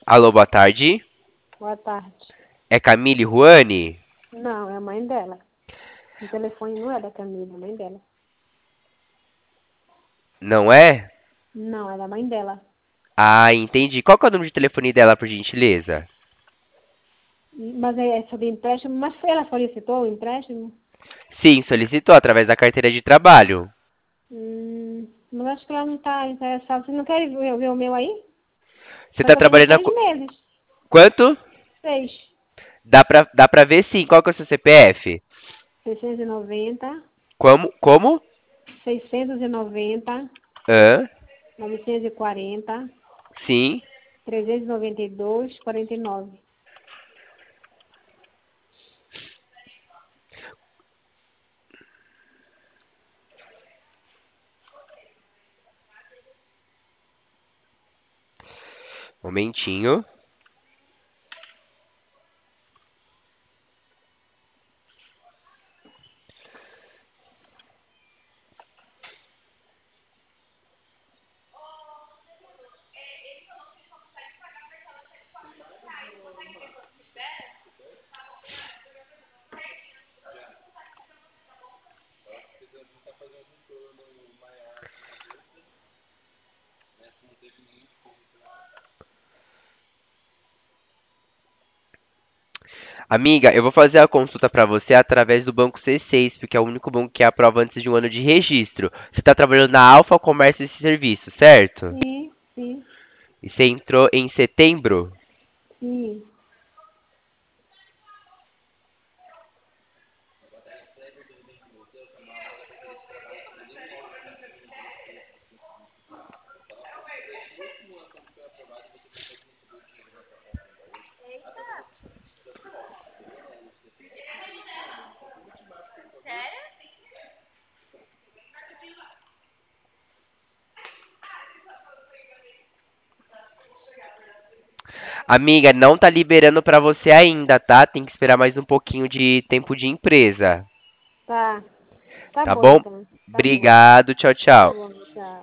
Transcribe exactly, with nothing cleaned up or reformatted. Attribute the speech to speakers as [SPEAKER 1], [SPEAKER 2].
[SPEAKER 1] Alô, boa tarde.
[SPEAKER 2] Boa tarde.
[SPEAKER 1] É Camille Ruane?
[SPEAKER 2] Não, é a mãe dela. O telefone não é da Camila, é a mãe dela.
[SPEAKER 1] Não é?
[SPEAKER 2] Não, é da mãe dela.
[SPEAKER 1] Ah, entendi. Qual que é o número de telefone dela, por gentileza?
[SPEAKER 2] Mas é é sobre empréstimo. Mas foi ela solicitou o empréstimo?
[SPEAKER 1] Sim, solicitou através da carteira de trabalho.
[SPEAKER 2] Hum, mas acho que ela não está interessada. Você não quer ver, ver o meu aí?
[SPEAKER 1] Você
[SPEAKER 2] Mas
[SPEAKER 1] tá
[SPEAKER 2] só tem
[SPEAKER 1] trabalhando há
[SPEAKER 2] seis
[SPEAKER 1] qu-
[SPEAKER 2] meses.
[SPEAKER 1] quanto?
[SPEAKER 2] Seis.
[SPEAKER 1] Dá pra, dá pra ver sim. Qual que é o seu C P F?
[SPEAKER 2] Seiscentos e noventa.
[SPEAKER 1] Como? Como?
[SPEAKER 2] Seiscentos e noventa.
[SPEAKER 1] Hã?
[SPEAKER 2] Novecentos e quarenta.
[SPEAKER 1] Sim.
[SPEAKER 2] Trezentos e noventa e dois. Quarenta e nove.
[SPEAKER 1] Momentinho. Amiga, eu vou fazer a consulta pra você através do banco C seis, porque é o único banco que aprova antes de um ano de registro. Você tá trabalhando na Alfa Comércio e Serviço, certo?
[SPEAKER 2] Sim, sim,
[SPEAKER 1] E você entrou em setembro?
[SPEAKER 2] sim.
[SPEAKER 1] Amiga, não tá liberando pra você ainda, tá? Tem que esperar mais um pouquinho de tempo de empresa.
[SPEAKER 2] Tá. Tá
[SPEAKER 1] Tá
[SPEAKER 2] bom
[SPEAKER 1] bom?
[SPEAKER 2] então. Tá bom.
[SPEAKER 1] Obrigado, tchau,
[SPEAKER 2] Tá
[SPEAKER 1] tchau.
[SPEAKER 2] bom, tchau.